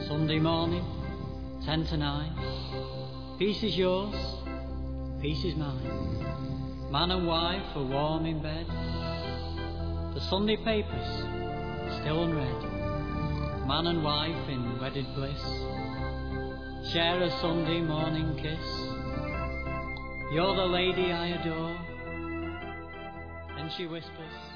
Sunday morning, 10 to 9. Peace is yours, peace is mine. Man and wife are warm in bed. The Sunday papers still unread. Man and wife in wedded bliss share a Sunday morning kiss. You're the lady I adore. Then she whispers,